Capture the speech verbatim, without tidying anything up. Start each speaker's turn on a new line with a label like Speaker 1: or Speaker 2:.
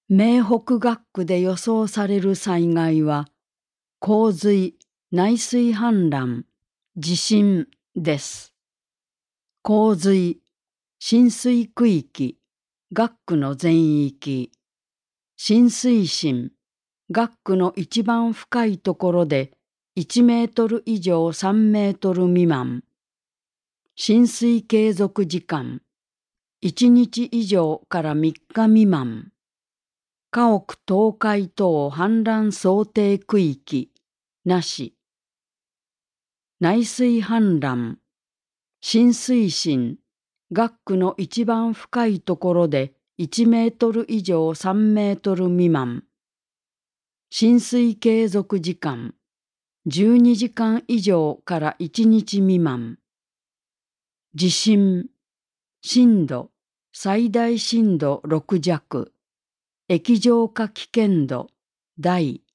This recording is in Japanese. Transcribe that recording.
Speaker 1: 名北学区で予想される災害は、洪水、内水氾濫、地震です。洪水、浸水区域、学区の全域。浸水深、学区の一番深いところでいちメートル以上さんメートル未満。浸水継続時間、いちにち以上からみっか未満。家屋倒壊等氾濫想定区域、なし。内水氾濫、浸水深、学区の一番深いところでいちメートル以上さんメートル未満。浸水継続時間、じゅうにじかん以上からいちにち未満。地震、震度、最大震度ろく弱。液状化危険度、大。